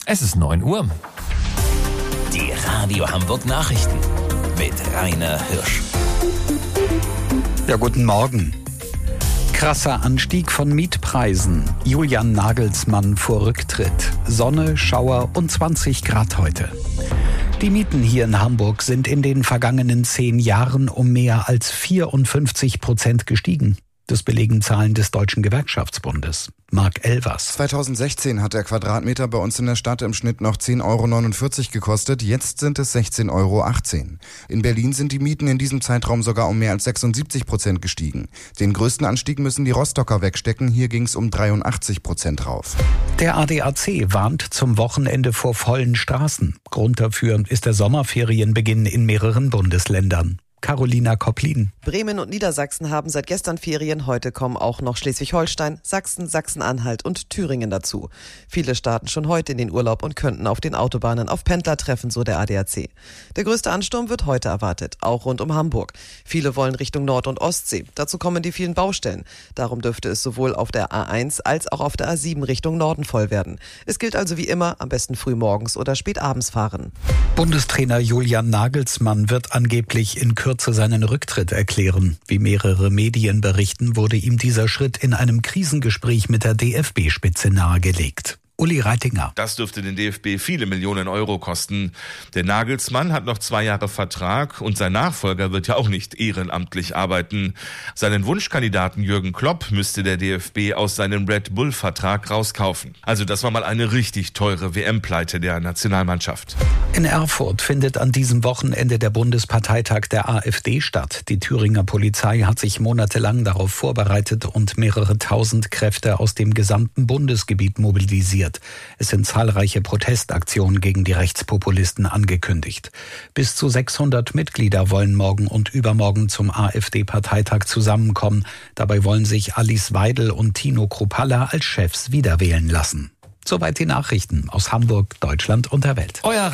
Es ist 9 Uhr. Die Radio Hamburg Nachrichten mit Rainer Hirsch. Ja, guten Morgen. Krasser Anstieg von Mietpreisen. Julian Nagelsmann vor Rücktritt. Sonne, Schauer und 20 Grad heute. Die Mieten hier in Hamburg sind in den vergangenen 10 Jahren um mehr als 54% gestiegen. Das belegen Zahlen des Deutschen Gewerkschaftsbundes. Marc Elvers. 2016 hat der Quadratmeter bei uns in der Stadt im Schnitt noch 10,49 € gekostet. Jetzt sind es 16,18 €. In Berlin sind die Mieten in diesem Zeitraum sogar um mehr als 76% gestiegen. Den größten Anstieg müssen die Rostocker wegstecken. Hier ging es um 83% rauf. Der ADAC warnt zum Wochenende vor vollen Straßen. Grund dafür ist der Sommerferienbeginn in mehreren Bundesländern. Carolina Kopplin. Bremen und Niedersachsen haben seit gestern Ferien. Heute kommen auch noch Schleswig-Holstein, Sachsen, Sachsen-Anhalt und Thüringen dazu. Viele starten schon heute in den Urlaub und könnten auf den Autobahnen auf Pendler treffen, so der ADAC. Der größte Ansturm wird heute erwartet, auch rund um Hamburg. Viele wollen Richtung Nord- und Ostsee. Dazu kommen die vielen Baustellen. Darum dürfte es sowohl auf der A1 als auch auf der A7 Richtung Norden voll werden. Es gilt also wie immer, am besten früh morgens oder spät abends fahren. Bundestrainer Julian Nagelsmann wird angeblich in Kürze seinen Rücktritt erklären. Wie mehrere Medien berichten, wurde ihm dieser Schritt in einem Krisengespräch mit der DFB-Spitze nahegelegt. Uli Reitinger. Das dürfte den DFB viele Millionen Euro kosten. Der Nagelsmann hat noch 2 Jahre Vertrag und sein Nachfolger wird ja auch nicht ehrenamtlich arbeiten. Seinen Wunschkandidaten Jürgen Klopp müsste der DFB aus seinem Red Bull-Vertrag rauskaufen. Also das war mal eine richtig teure WM-Pleite der Nationalmannschaft. In Erfurt findet an diesem Wochenende der Bundesparteitag der AfD statt. Die Thüringer Polizei hat sich monatelang darauf vorbereitet und mehrere tausend Kräfte aus dem gesamten Bundesgebiet mobilisiert. Es sind zahlreiche Protestaktionen gegen die Rechtspopulisten angekündigt. Bis zu 600 Mitglieder wollen morgen und übermorgen zum AfD-Parteitag zusammenkommen. Dabei wollen sich Alice Weidel und Tino Kruppalla als Chefs wiederwählen lassen. Soweit die Nachrichten aus Hamburg, Deutschland und der Welt.